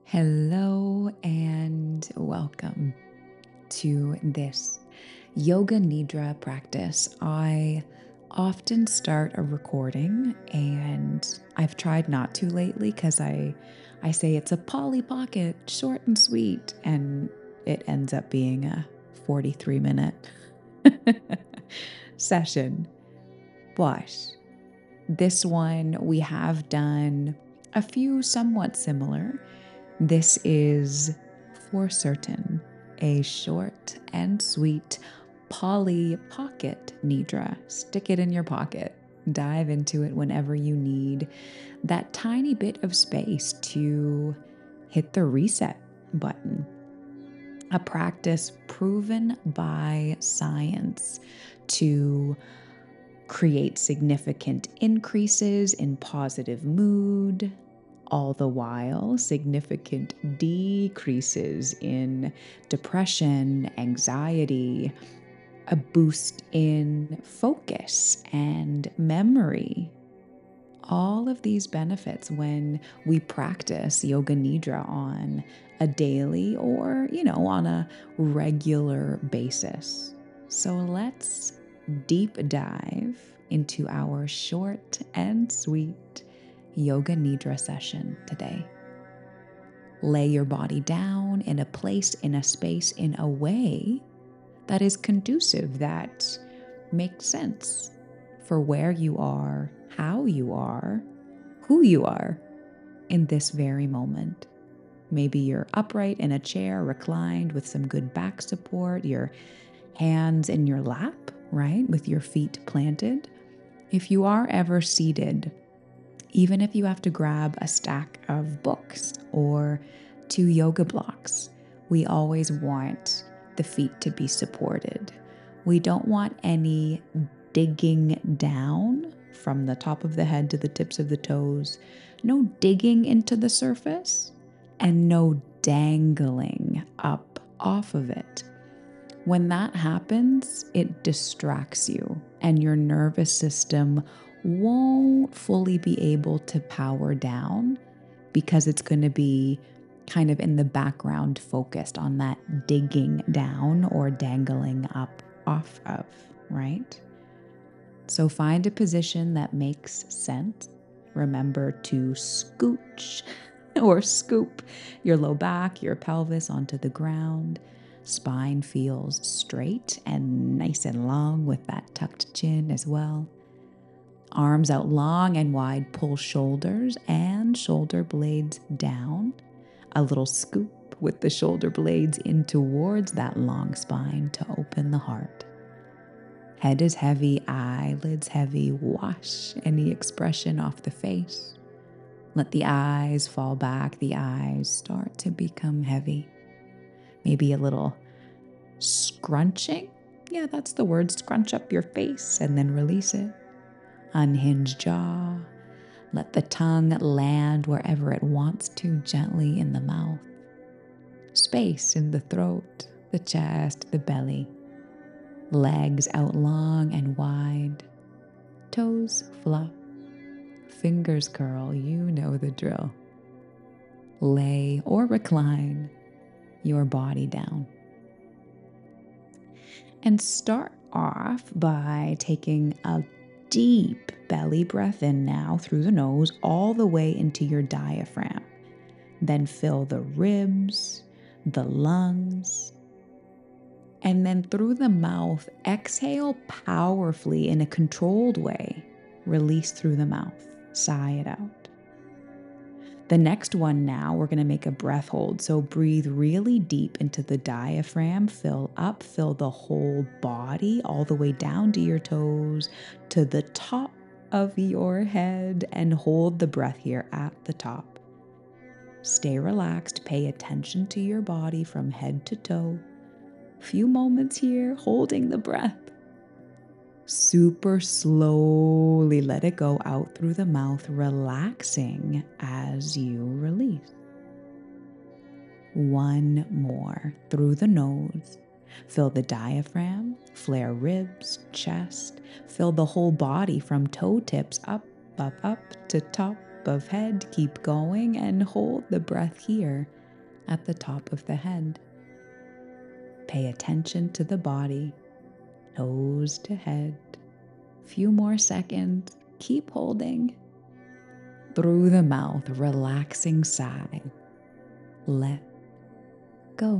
Hello and welcome to this Yoga Nidra practice. I often start a recording and I've tried not to lately because I say it's a Polly Pocket, short and sweet, and it ends up being a 43-minute session. But this one we have done a few somewhat similar. This is for certain a short and sweet Polly Pocket Nidra. Stick it in your pocket. Dive into it whenever you need that tiny bit of space to hit the reset button. A practice proven by science to create significant increases in positive mood, all the while significant decreases in depression, anxiety, a boost in focus and memory. All of these benefits when we practice Yoga Nidra on a daily or, on a regular basis. So let's deep dive into our short and sweet Yoga Nidra session today. Lay your body down in a place, in a space, in a way that is conducive, that makes sense for where you are, how you are, who you are in this very moment. Maybe you're upright in a chair, reclined with some good back support, your hands in your lap, right, with your feet planted. If you are ever seated, even if you have to grab a stack of books or 2 yoga blocks, we always want the feet to be supported. We don't want any digging down from the top of the head to the tips of the toes, no digging into the surface, and no dangling up off of it. When that happens, it distracts you and your nervous system won't fully be able to power down because it's going to be kind of in the background focused on that digging down or dangling up off of, right? So find a position that makes sense. Remember to scooch or scoop your low back, your pelvis onto the ground. Spine feels straight and nice and long with that tucked chin as well. Arms out long and wide, pull shoulders and shoulder blades down. A little scoop with the shoulder blades in towards that long spine to open the heart. Head is heavy, eyelids heavy. Wash any expression off the face. Let the eyes fall back. The eyes start to become heavy. Maybe a little scrunching. Yeah, that's the word. Scrunch up your face and then release it. Unhinge jaw. Let the tongue land wherever it wants to, gently in the mouth. Space in the throat, the chest, the belly. Legs out long and wide. Toes fluff. Fingers curl, you know the drill. Lay or recline your body down. And start off by taking a deep belly breath in now through the nose all the way into your diaphragm. Then fill the ribs, the lungs, and then through the mouth, exhale powerfully in a controlled way. Release through the mouth, sigh it out. The next one now, we're going to make a breath hold. So breathe really deep into the diaphragm, fill up, fill the whole body all the way down to your toes, to the top of your head, and hold the breath here at the top. Stay relaxed, pay attention to your body from head to toe. Few moments here, holding the breath. Super slowly let it go out through the mouth, relaxing as you release. One more through the nose. Fill the diaphragm, flare ribs, chest. Fill the whole body from toe tips up to top of head. Keep going and hold the breath here at the top of the head. Pay attention to the body, nose to head. Few more seconds. Keep holding. Through the mouth, relaxing sigh. Let go.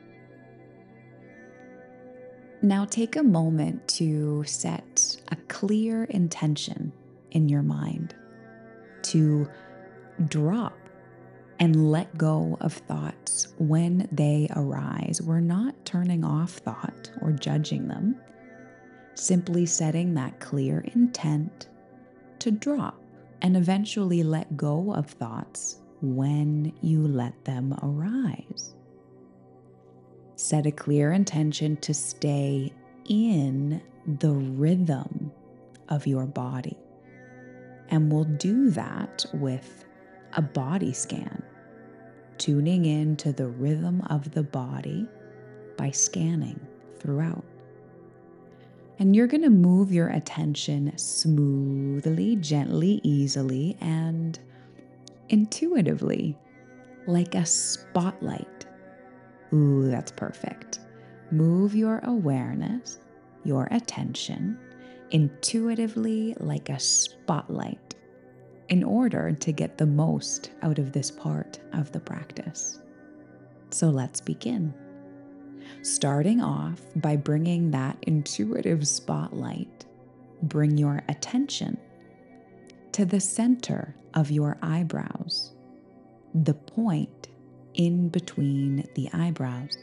Now take a moment to set a clear intention in your mind to drop and let go of thoughts when they arise. We're not turning off thought or judging them, simply setting that clear intent to drop and eventually let go of thoughts when you let them arise. Set a clear intention to stay in the rhythm of your body. And we'll do that with a body scan, tuning in to the rhythm of the body by scanning throughout. And you're going to move your attention smoothly, gently, easily, and intuitively, like a spotlight. Ooh, that's perfect. Move your awareness, your attention, intuitively like a spotlight in order to get the most out of this part of the practice. So let's begin. Starting off by bringing that intuitive spotlight, bring your attention to the center of your eyebrows, the point in between the eyebrows.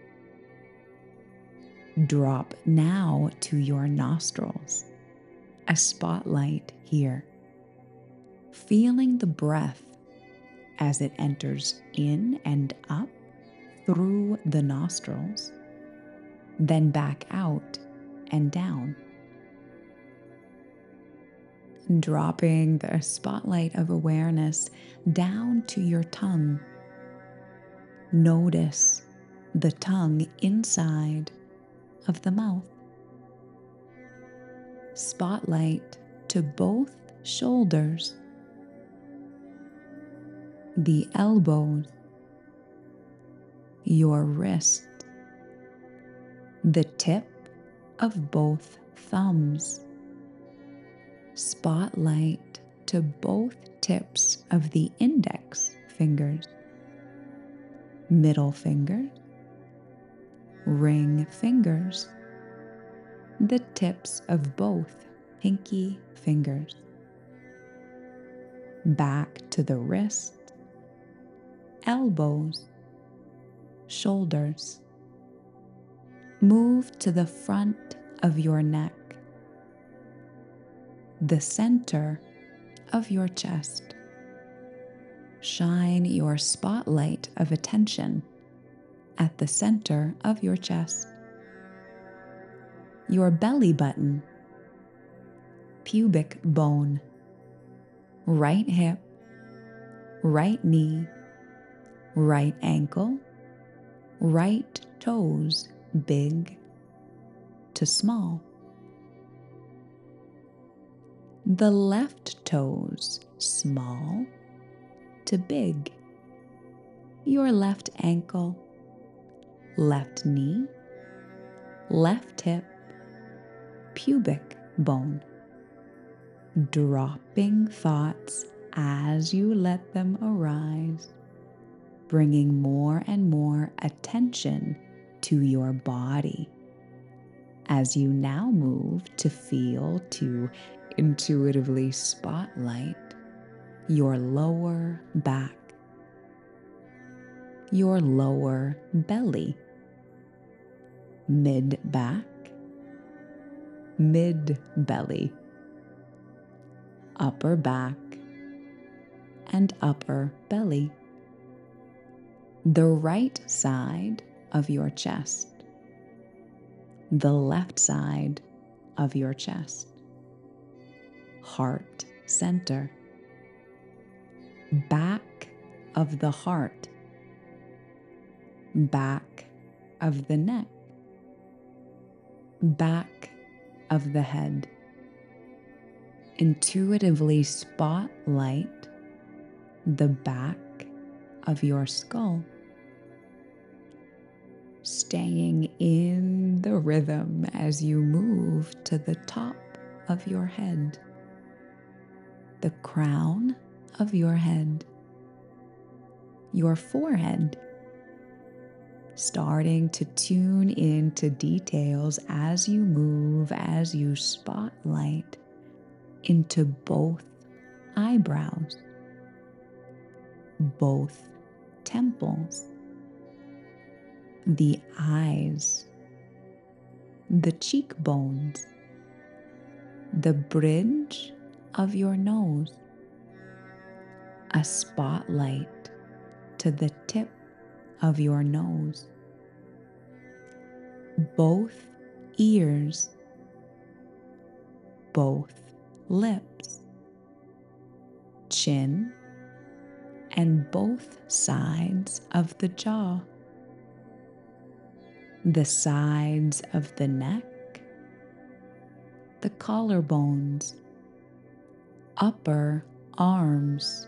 Drop now to your nostrils, a spotlight here, feeling the breath as it enters in and up through the nostrils, then back out and down. Dropping the spotlight of awareness down to your tongue. Notice the tongue inside of the mouth. Spotlight to both shoulders, the elbows, your wrist, the tip of both thumbs. Spotlight to both tips of the index fingers, middle finger, ring fingers, the tips of both pinky fingers. Back to the wrist, elbows, shoulders. Move to the front of your neck, the center of your chest. Shine your spotlight of attention at the center of your chest. Your belly button, pubic bone, right hip, right knee, right ankle, right toes, big to small. The left toes, small to big. Your left ankle, left knee, left hip, pubic bone. Dropping thoughts as you let them arise, bringing more and more attention to your body. As you now move to feel, to intuitively spotlight your lower back, your lower belly, mid back, mid belly, upper back, and upper belly. The right side of your chest, the left side of your chest, heart center, back of the heart, back of the neck, back of the head. Intuitively spotlight the back of your skull, staying in the rhythm as you move to the top of your head, the crown of your head, your forehead, starting to tune into details as you move, as you spotlight into both eyebrows, both temples, the eyes, the cheekbones, the bridge of your nose, a spotlight to the tip of your nose, both ears, both lips, chin, and both sides of the jaw, the sides of the neck, the collarbones, upper arms,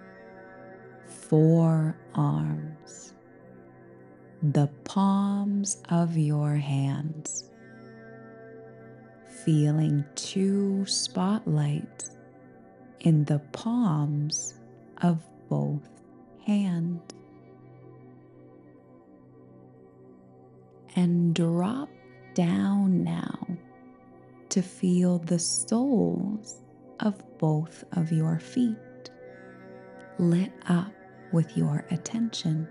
forearms, the palms of your hands, feeling 2 spotlights in the palms of both hands. And drop down now to feel the soles of both of your feet lit up with your attention.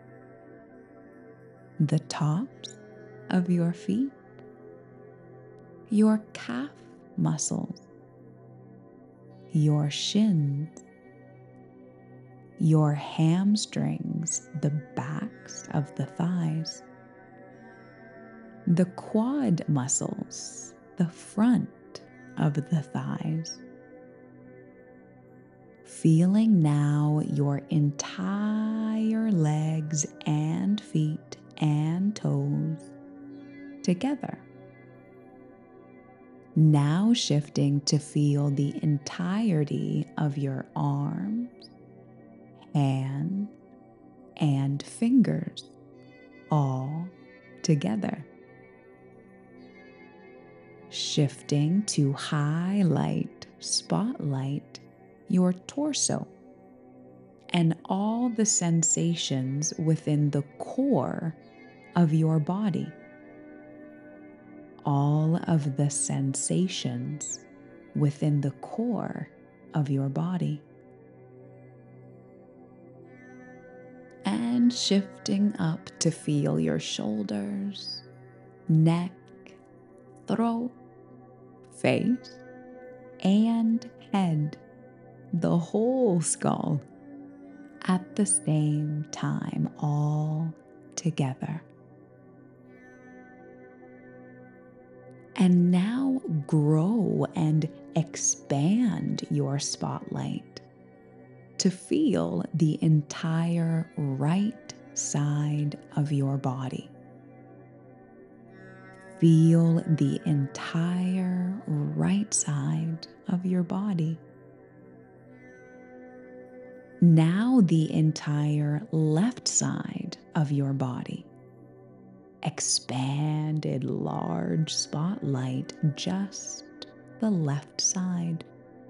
The tops of your feet, your calf muscles, your shins, your hamstrings, the backs of the thighs, the quad muscles, the front of the thighs. Feeling now your entire legs and feet and toes together. Now shifting to feel the entirety of your arms, hands, and fingers all together. Shifting to highlight, spotlight your torso and all the sensations within the core of your body. All of the sensations within the core of your body. And shifting up to feel your shoulders, neck, throat, face, and head, the whole skull, at the same time, all together. And now grow and expand your spotlight to feel the entire right side of your body. Feel the entire right side of your body. Now the entire left side of your body. Expanded large spotlight, just the left side.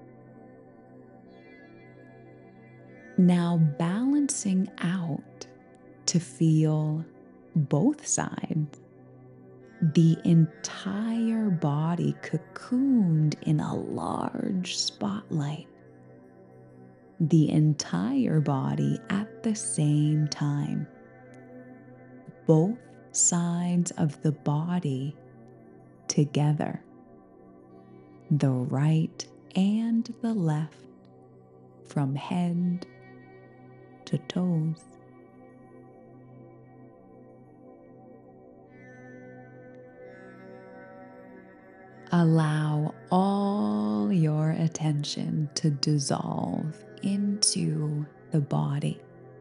Now balancing out to feel both sides. The entire body cocooned in a large spotlight. The entire body at the same time. Both sides of the body together. The right and the left, from head to toes. Allow all your attention to dissolve into the body,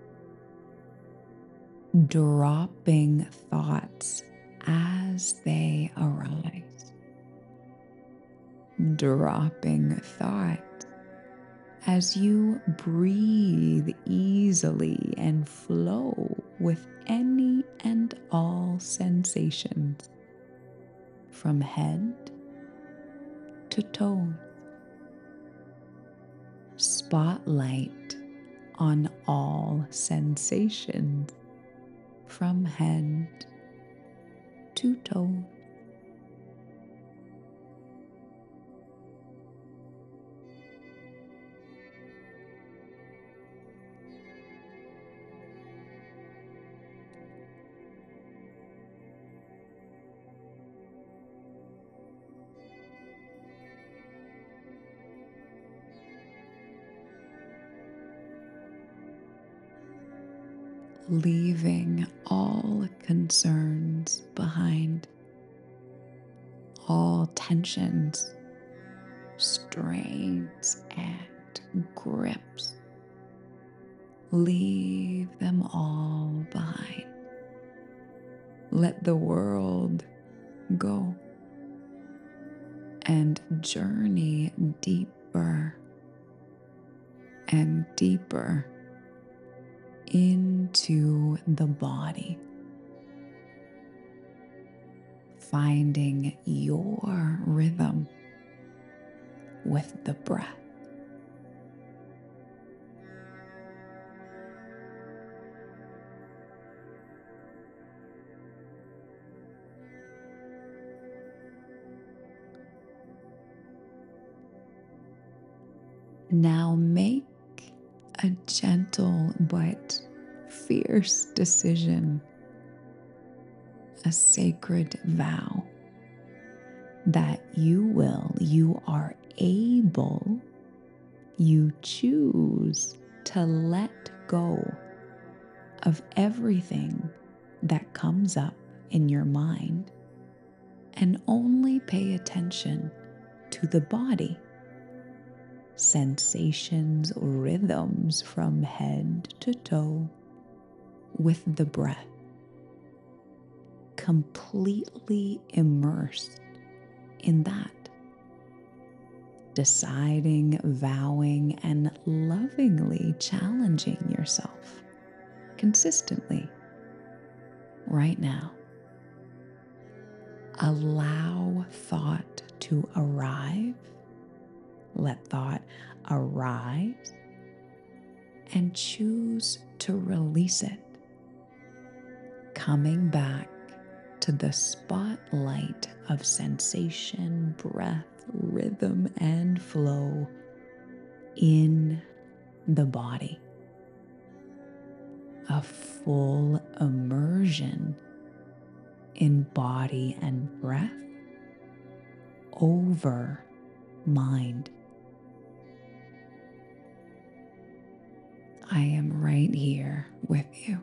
dropping thoughts as they arise, dropping thoughts as you breathe easily and flow with any and all sensations from head to toe. Spotlight on all sensations from head to toe. Leaving all concerns behind, all tensions, strains, and grips. Leave them all behind. Let the world go and journey deeper and deeper into the body, finding your rhythm with the breath. Now make a gentle but fierce decision, a sacred vow that you are able, you choose to let go of everything that comes up in your mind and only pay attention to the body. Sensations, rhythms from head to toe with the breath, completely immersed in that, deciding, vowing, and lovingly challenging yourself consistently right now. Allow thought to arrive. Let thought arise and choose to release it, coming back to the spotlight of sensation, breath, rhythm, and flow in the body. A full immersion in body and breath over mind. I am right here with you.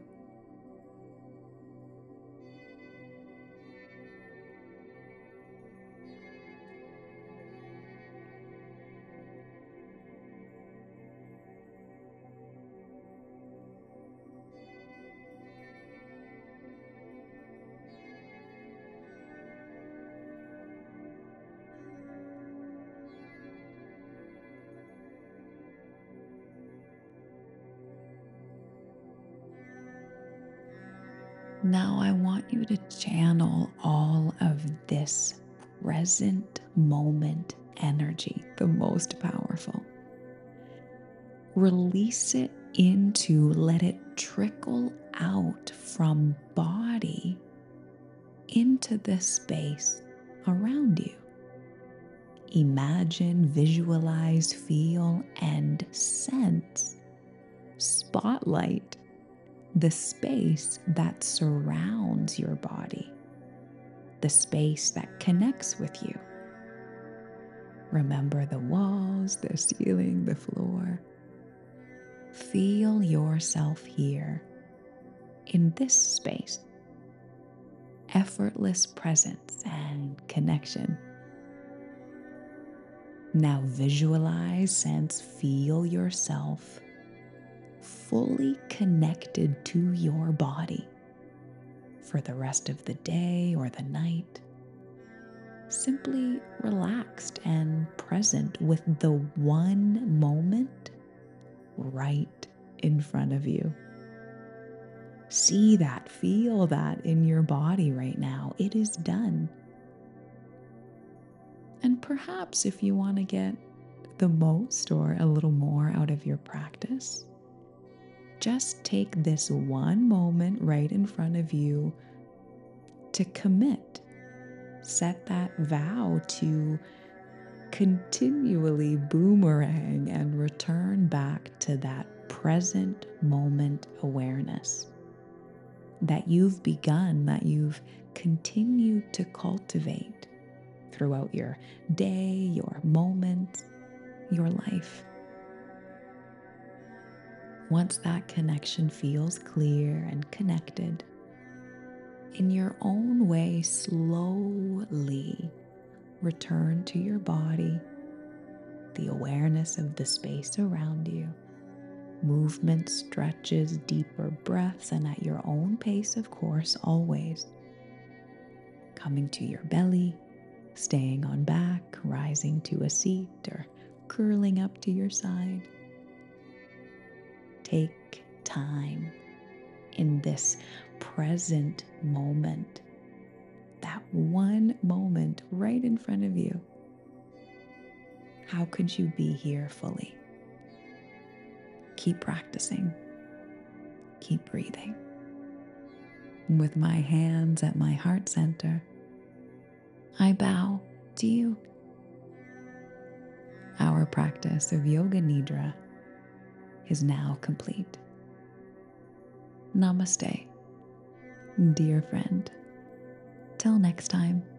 Now I want you to channel all of this present moment energy, the most powerful. Release it let it trickle out from body into the space around you. Imagine, visualize, feel, and sense. Spotlight the space that surrounds your body, the space that connects with you. Remember the walls, the ceiling, the floor. Feel yourself here in this space. Effortless presence and connection. Now visualize, sense, feel yourself fully connected to your body for the rest of the day or the night. Simply relaxed and present with the one moment right in front of you. See that, feel that in your body right now. It is done. And perhaps if you want to get the most or a little more out of your practice, just take this one moment right in front of you to commit. Set that vow to continually boomerang and return back to that present moment awareness that you've begun, that you've continued to cultivate throughout your day, your moment, your life. Once that connection feels clear and connected, in your own way, slowly return to your body, the awareness of the space around you, movement, stretches, deeper breaths, and at your own pace, of course, always. Coming to your belly, staying on back, rising to a seat, or curling up to your side. Take time in this present moment, that one moment right in front of you. How could you be here fully? Keep practicing. Keep breathing. With my hands at my heart center, I bow to you. Our practice of Yoga Nidra is now complete. Namaste, dear friend. Till next time.